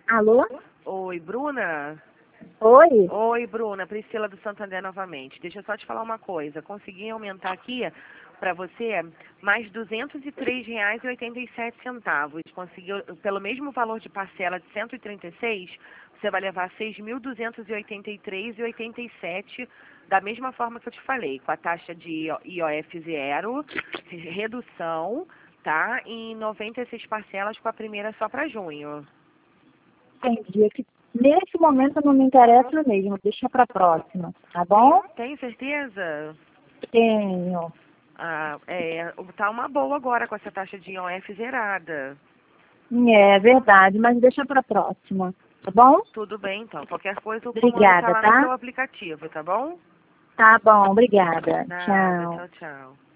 Alô? Oi, Bruna? Oi? Oi, Bruna. Priscila do Santander novamente. Deixa eu só te falar uma coisa. Consegui aumentar aqui para você mais R$ 203,87. Conseguiu, pelo mesmo valor de parcela de 136, você vai levar R$ 6.283,87, da mesma forma que eu te falei, com a taxa de IOF zero, redução, tá? Em 96 parcelas, com a primeira só para junho. Entendi. É que nesse momento não me interessa mesmo. Deixa para próxima, tá bom? Tem certeza? Tenho. Tá uma boa agora com essa taxa de IOF zerada. É verdade, mas deixa para próxima, tá bom? Tudo bem, então. Qualquer coisa, o comando tá Obrigada, lá no tá? seu aplicativo, tá bom? Tá bom, obrigada. Nada, Tchau. tchau, tchau.